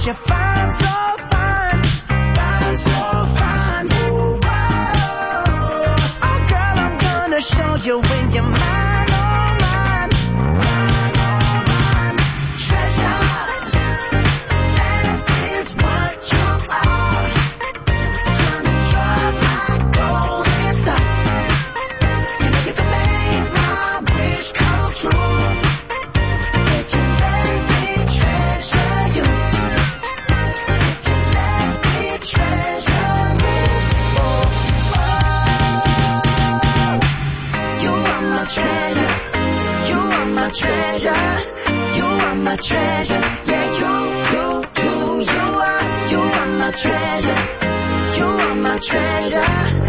'cause you're fine, so fine. Fine, so fine. Ooh, whoa. Oh, girl, I'm gonna show you when you're mine, oh, mine. Mine, oh, mine. Treasure, that is what you are. Honey, you're my golden star. You know you can make my wish come true. If you let me treasure you. If you let me treasure you. Oh, oh. You are my treasure. You are my treasure. You are my treasure. Yeah, you are my treasure. You are my treasure.